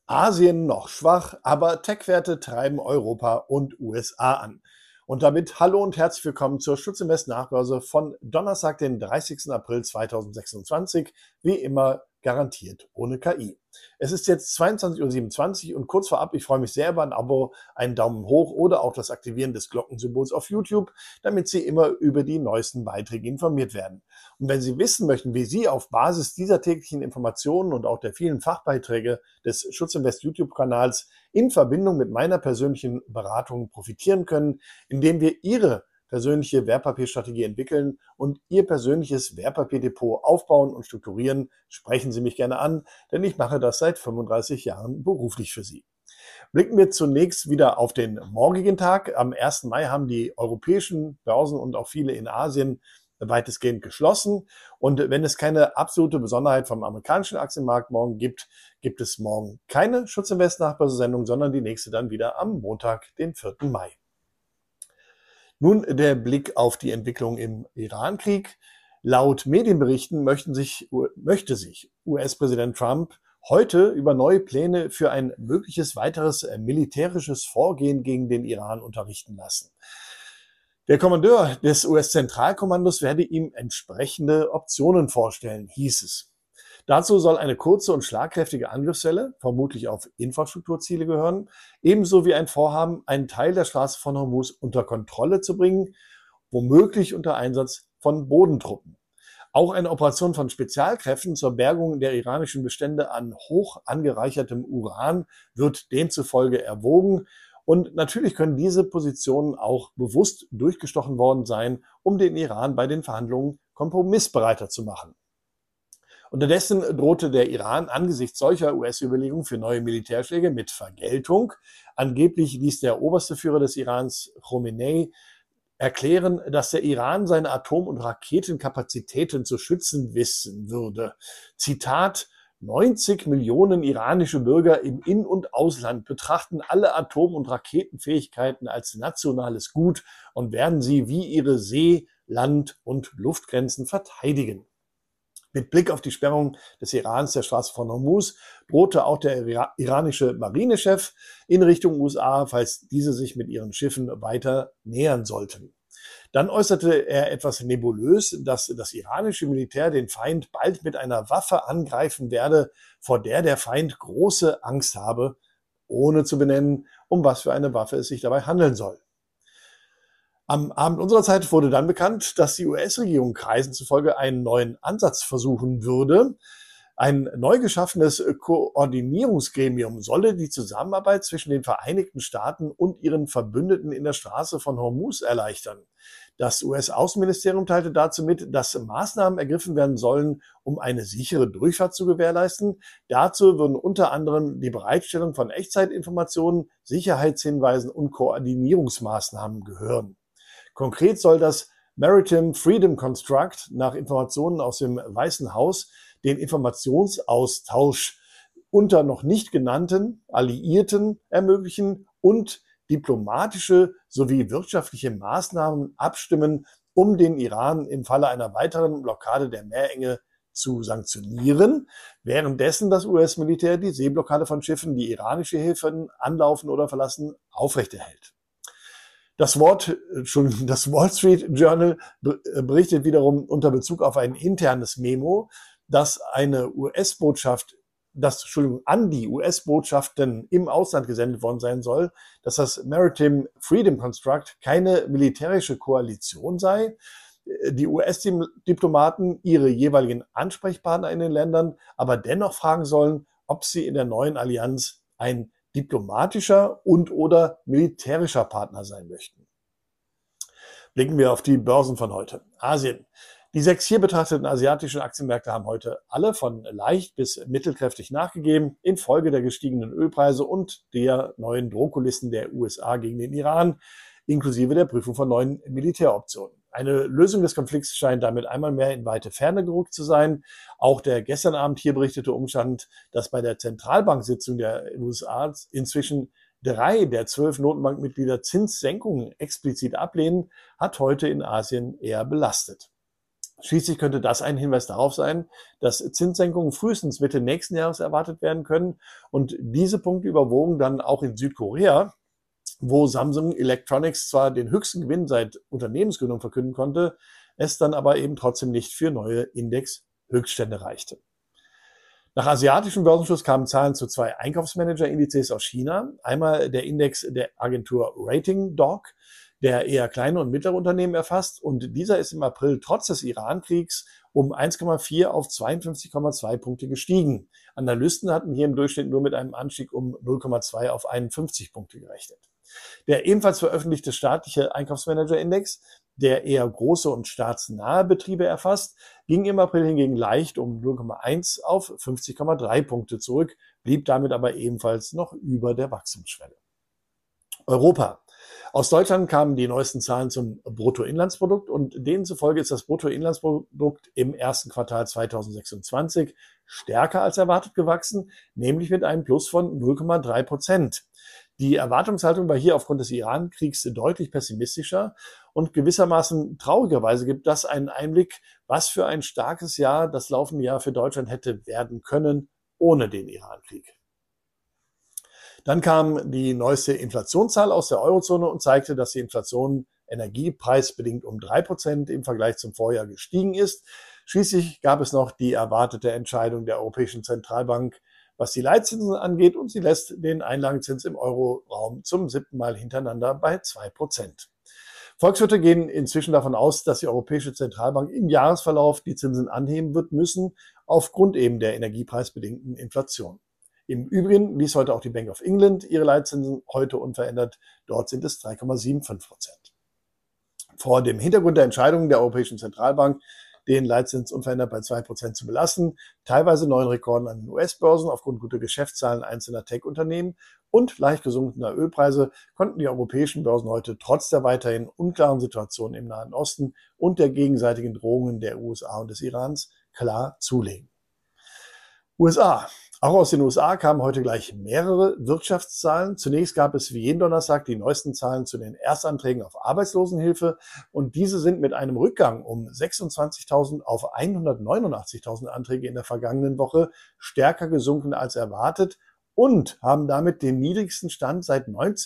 Asien noch schwach, aber Tech-Werte treiben Europa und USA an. Und damit hallo und herzlich willkommen zur Schutzinvest Nachbörse von Donnerstag, den 30. April 2026, wie immer garantiert ohne KI. Es ist jetzt 22:27 Uhr und kurz vorab, ich freue mich sehr über ein Abo, einen Daumen hoch oder auch das Aktivieren des Glockensymbols auf YouTube, damit Sie immer über die neuesten Beiträge informiert werden. Und wenn Sie wissen möchten, wie Sie auf Basis dieser täglichen Informationen und auch der vielen Fachbeiträge des Schutzinvest YouTube-Kanals in Verbindung mit meiner persönlichen Beratung profitieren können, indem wir Ihre persönliche Wertpapierstrategie entwickeln und Ihr persönliches Wertpapierdepot aufbauen und strukturieren, sprechen Sie mich gerne an, denn ich mache das seit 35 Jahren beruflich für Sie. Blicken wir zunächst wieder auf den morgigen Tag. Am 1. Mai haben die europäischen Börsen und auch viele in Asien weitestgehend geschlossen. Und wenn es keine absolute Besonderheit vom amerikanischen Aktienmarkt morgen gibt, gibt es morgen keine Schutzinvest-Nachbörsesendung, sondern die nächste dann wieder am Montag, den 4. Mai. Nun der Blick auf die Entwicklung im Iran-Krieg. Laut Medienberichten möchte sich US-Präsident Trump heute über neue Pläne für ein mögliches weiteres militärisches Vorgehen gegen den Iran unterrichten lassen. Der Kommandeur des US-Zentralkommandos werde ihm entsprechende Optionen vorstellen, hieß es. Dazu soll eine kurze und schlagkräftige Angriffswelle, vermutlich auf Infrastrukturziele gehören, ebenso wie ein Vorhaben, einen Teil der Straße von Hormuz unter Kontrolle zu bringen, womöglich unter Einsatz von Bodentruppen. Auch eine Operation von Spezialkräften zur Bergung der iranischen Bestände an hoch angereichertem Uran wird demzufolge erwogen. Und natürlich können diese Positionen auch bewusst durchgestochen worden sein, um den Iran bei den Verhandlungen kompromissbereiter zu machen. Unterdessen drohte der Iran angesichts solcher US-Überlegungen für neue Militärschläge mit Vergeltung. Angeblich ließ der oberste Führer des Irans, Khomeini, erklären, dass der Iran seine Atom- und Raketenkapazitäten zu schützen wissen würde. Zitat: 90 Millionen iranische Bürger im In- und Ausland betrachten alle Atom- und Raketenfähigkeiten als nationales Gut und werden sie wie ihre See-, Land- und Luftgrenzen verteidigen. Mit Blick auf die Sperrung des Irans der Straße von Hormuz drohte auch der iranische Marinechef in Richtung USA, falls diese sich mit ihren Schiffen weiter nähern sollten. Dann äußerte er etwas nebulös, dass das iranische Militär den Feind bald mit einer Waffe angreifen werde, vor der der Feind große Angst habe, ohne zu benennen, um was für eine Waffe es sich dabei handeln soll. Am Abend unserer Zeit wurde dann bekannt, dass die US-Regierung Kreisen zufolge einen neuen Ansatz versuchen würde. Ein neu geschaffenes Koordinierungsgremium solle die Zusammenarbeit zwischen den Vereinigten Staaten und ihren Verbündeten in der Straße von Hormuz erleichtern. Das US-Außenministerium teilte dazu mit, dass Maßnahmen ergriffen werden sollen, um eine sichere Durchfahrt zu gewährleisten. Dazu würden unter anderem die Bereitstellung von Echtzeitinformationen, Sicherheitshinweisen und Koordinierungsmaßnahmen gehören. Konkret soll das Maritime Freedom Construct nach Informationen aus dem Weißen Haus den Informationsaustausch unter noch nicht genannten Alliierten ermöglichen und diplomatische sowie wirtschaftliche Maßnahmen abstimmen, um den Iran im Falle einer weiteren Blockade der Meerenge zu sanktionieren, währenddessen das US-Militär die Seeblockade von Schiffen, die iranische Häfen anlaufen oder verlassen, aufrechterhält. Das Wall Street Journal berichtet wiederum unter Bezug auf ein internes Memo, dass an die US-Botschaften im Ausland gesendet worden sein soll, dass das Maritime Freedom Construct keine militärische Koalition sei. Die US-Diplomaten ihre jeweiligen Ansprechpartner in den Ländern aber dennoch fragen sollen, ob sie in der neuen Allianz ein diplomatischer und/oder militärischer Partner sein möchten. Blicken wir auf die Börsen von heute. Asien. Die 6 hier betrachteten asiatischen Aktienmärkte haben heute alle von leicht bis mittelkräftig nachgegeben, infolge der gestiegenen Ölpreise und der neuen Drohkulissen der USA gegen den Iran, inklusive der Prüfung von neuen Militäroptionen. Eine Lösung des Konflikts scheint damit einmal mehr in weite Ferne gerückt zu sein. Auch der gestern Abend hier berichtete Umstand, dass bei der Zentralbanksitzung der USA inzwischen 3 der 12 Notenbankmitglieder Zinssenkungen explizit ablehnen, hat heute in Asien eher belastet. Schließlich könnte das ein Hinweis darauf sein, dass Zinssenkungen frühestens Mitte nächsten Jahres erwartet werden können. Und diese Punkte überwogen dann auch in Südkorea, wo Samsung Electronics zwar den höchsten Gewinn seit Unternehmensgründung verkünden konnte, es dann aber eben trotzdem nicht für neue Indexhöchststände reichte. Nach asiatischen Börsenschluss kamen Zahlen zu zwei Einkaufsmanager-Indizes aus China. Einmal der Index der Agentur Rating Dog, der eher kleine und mittlere Unternehmen erfasst. Und dieser ist im April trotz des Iran-Kriegs um 1,4 auf 52,2 Punkte gestiegen. Analysten hatten hier im Durchschnitt nur mit einem Anstieg um 0,2 auf 51 Punkte gerechnet. Der ebenfalls veröffentlichte staatliche Einkaufsmanager-Index, der eher große und staatsnahe Betriebe erfasst, ging im April hingegen leicht um 0,1 auf 50,3 Punkte zurück, blieb damit aber ebenfalls noch über der Wachstumsschwelle. Europa. Aus Deutschland kamen die neuesten Zahlen zum Bruttoinlandsprodukt und denen zufolge ist das Bruttoinlandsprodukt im ersten Quartal 2026 stärker als erwartet gewachsen, nämlich mit einem Plus von 0,3%. Die Erwartungshaltung war hier aufgrund des Iran-Kriegs deutlich pessimistischer und gewissermaßen traurigerweise gibt das einen Einblick, was für ein starkes Jahr das laufende Jahr für Deutschland hätte werden können ohne den Iran-Krieg. Dann kam die neueste Inflationszahl aus der Eurozone und zeigte, dass die Inflation energiepreisbedingt um 3% im Vergleich zum Vorjahr gestiegen ist. Schließlich gab es noch die erwartete Entscheidung der Europäischen Zentralbank, was die Leitzinsen angeht, und sie lässt den Einlagenzins im Euroraum zum 7. Mal hintereinander bei 2%. Volkswirte gehen inzwischen davon aus, dass die Europäische Zentralbank im Jahresverlauf die Zinsen anheben wird müssen, aufgrund eben der energiepreisbedingten Inflation. Im Übrigen ließ heute auch die Bank of England ihre Leitzinsen heute unverändert. Dort sind es 3,75%. Vor dem Hintergrund der Entscheidung der Europäischen Zentralbank, den Leitzins unverändert bei 2% zu belassen, teilweise neuen Rekorden an den US-Börsen aufgrund guter Geschäftszahlen einzelner Tech-Unternehmen und leicht gesunkener Ölpreise, konnten die europäischen Börsen heute trotz der weiterhin unklaren Situation im Nahen Osten und der gegenseitigen Drohungen der USA und des Irans klar zulegen. USA. Auch aus den USA kamen heute gleich mehrere Wirtschaftszahlen. Zunächst gab es wie jeden Donnerstag die neuesten Zahlen zu den Erstanträgen auf Arbeitslosenhilfe und diese sind mit einem Rückgang um 26.000 auf 189.000 Anträge in der vergangenen Woche stärker gesunken als erwartet und haben damit den niedrigsten Stand seit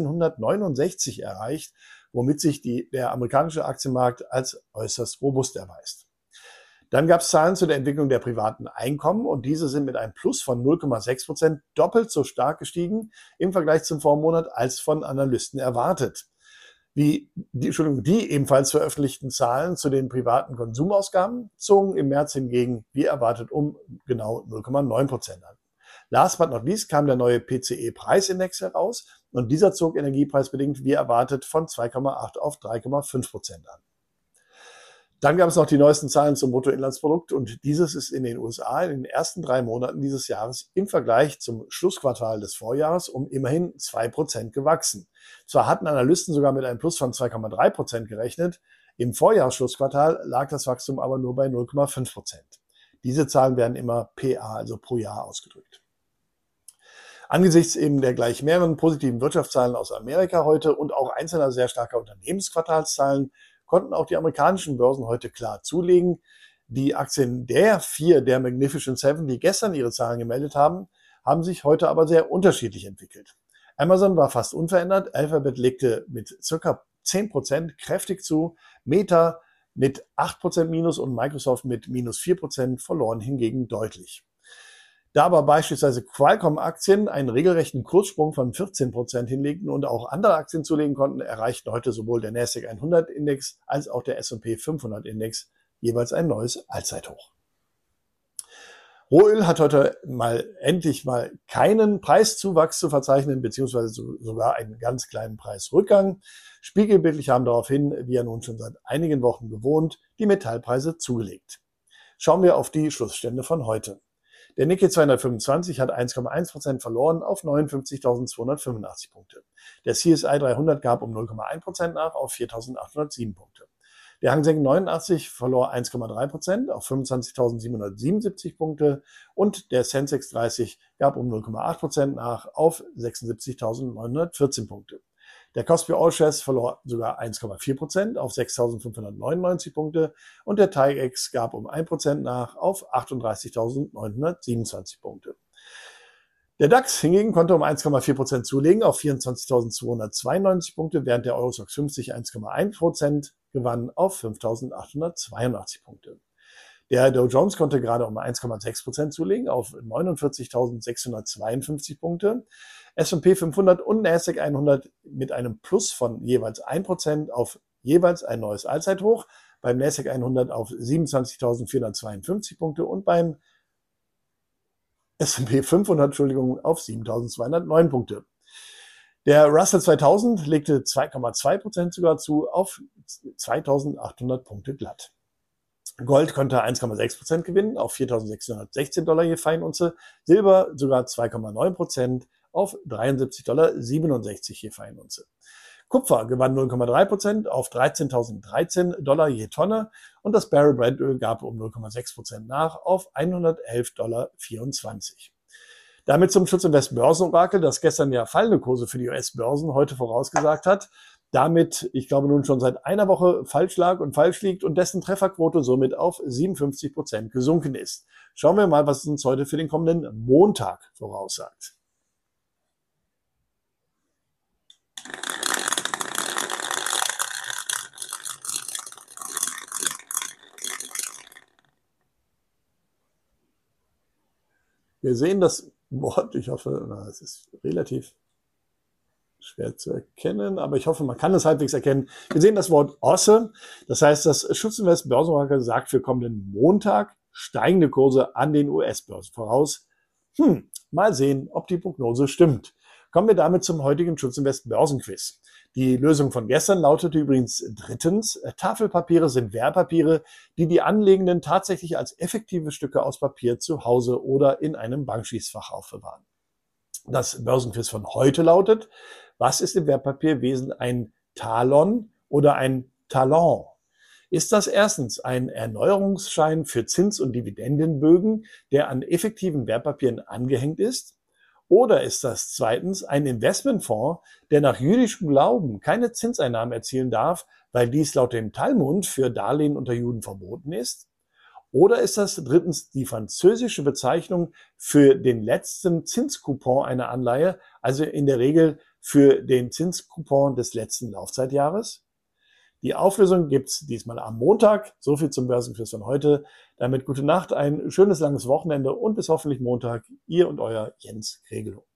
1969 erreicht, womit sich der amerikanische Aktienmarkt als äußerst robust erweist. Dann gab es Zahlen zu der Entwicklung der privaten Einkommen und diese sind mit einem Plus von 0,6% doppelt so stark gestiegen im Vergleich zum Vormonat als von Analysten erwartet. Die ebenfalls veröffentlichten Zahlen zu den privaten Konsumausgaben zogen im März hingegen wie erwartet um genau 0,9% an. Last but not least kam der neue PCE-Preisindex heraus und dieser zog energiepreisbedingt wie erwartet von 2,8 auf 3,5% an. Dann gab es noch die neuesten Zahlen zum Bruttoinlandsprodukt und dieses ist in den USA in den ersten 3 Monaten dieses Jahres im Vergleich zum Schlussquartal des Vorjahres um immerhin 2% gewachsen. Zwar hatten Analysten sogar mit einem Plus von 2,3% gerechnet, im Vorjahresschlussquartal lag das Wachstum aber nur bei 0,5%. Diese Zahlen werden immer PA, also pro Jahr, ausgedrückt. Angesichts eben der gleich mehreren positiven Wirtschaftszahlen aus Amerika heute und auch einzelner sehr starker Unternehmensquartalszahlen konnten auch die amerikanischen Börsen heute klar zulegen. Die Aktien der 4 der Magnificent Seven, die gestern ihre Zahlen gemeldet haben, haben sich heute aber sehr unterschiedlich entwickelt. Amazon war fast unverändert, Alphabet legte mit ca. 10% kräftig zu, Meta mit 8% Minus und Microsoft mit minus 4% verloren hingegen deutlich. Da aber beispielsweise Qualcomm-Aktien einen regelrechten Kurssprung von 14% hinlegten und auch andere Aktien zulegen konnten, erreichten heute sowohl der Nasdaq 100-Index als auch der S&P 500-Index jeweils ein neues Allzeithoch. Rohöl hat heute endlich mal keinen Preiszuwachs zu verzeichnen, beziehungsweise sogar einen ganz kleinen Preisrückgang. Spiegelbildlich haben daraufhin, wie ja nun schon seit einigen Wochen gewohnt, die Metallpreise zugelegt. Schauen wir auf die Schlussstände von heute. Der Nikkei 225 hat 1,1% verloren auf 59.285 Punkte. Der CSI 300 gab um 0,1% nach auf 4.807 Punkte. Der Hang Seng 89 verlor 1,3% auf 25.777 Punkte und der Sensex 30 gab um 0,8% nach auf 76.914 Punkte. Der Kospi All-Shares verlor sogar 1,4% auf 6.599 Punkte und der TAIEX gab um 1% nach auf 38.927 Punkte. Der DAX hingegen konnte um 1,4% zulegen auf 24.292 Punkte, während der Eurostoxx 50 1,1% gewann auf 5.882 Punkte. Der Dow Jones konnte gerade um 1,6% zulegen auf 49.652 Punkte. S&P 500 und Nasdaq 100 mit einem Plus von jeweils 1% auf jeweils ein neues Allzeithoch. Beim Nasdaq 100 auf 27.452 Punkte und beim S&P 500, auf 7.209 Punkte. Der Russell 2000 legte 2,2% sogar zu auf 2.800 Punkte glatt. Gold konnte 1,6% gewinnen auf $4.616 je Feinunze, Silber sogar 2,9% auf $73,67 je Feinunze. Kupfer gewann 0,3% auf $13.013 je Tonne und das Barrel Brent-Öl gab um 0,6% nach auf $111,24. Damit zum Schutzinvest Börsenorakel, das gestern ja fallende Kurse für die US-Börsen heute vorausgesagt hat. Damit, ich glaube, nun schon seit einer Woche falsch lag und falsch liegt und dessen Trefferquote somit auf 57% gesunken ist. Schauen wir mal, was es uns heute für den kommenden Montag voraussagt. Wir sehen das Wort, ich hoffe, es ist relativ schwer zu erkennen, aber ich hoffe, man kann es halbwegs erkennen. Wir sehen das Wort Osse, das heißt, das Schutzinvest Börsenorakel sagt für kommenden Montag steigende Kurse an den US-Börsen voraus. Mal sehen, ob die Prognose stimmt. Kommen wir damit zum heutigen Schutzinvest Börsenquiz. Die Lösung von gestern lautete übrigens drittens, Tafelpapiere sind Wertpapiere, die die Anlegenden tatsächlich als effektive Stücke aus Papier zu Hause oder in einem Bankschließfach aufbewahren. Das Börsenquiz von heute lautet, was ist im Wertpapierwesen ein Talon oder ein Talon? Ist das erstens ein Erneuerungsschein für Zins- und Dividendenbögen, der an effektiven Wertpapieren angehängt ist? Oder ist das zweitens ein Investmentfonds, der nach jüdischem Glauben keine Zinseinnahmen erzielen darf, weil dies laut dem Talmud für Darlehen unter Juden verboten ist? Oder ist das drittens die französische Bezeichnung für den letzten Zinscoupon einer Anleihe, also in der Regel für den Zinscoupon des letzten Laufzeitjahres? Die Auflösung gibt's diesmal am Montag. So viel zum Börsenquiz von heute. Damit gute Nacht, ein schönes langes Wochenende und bis hoffentlich Montag. Ihr und euer Jens Gregelow.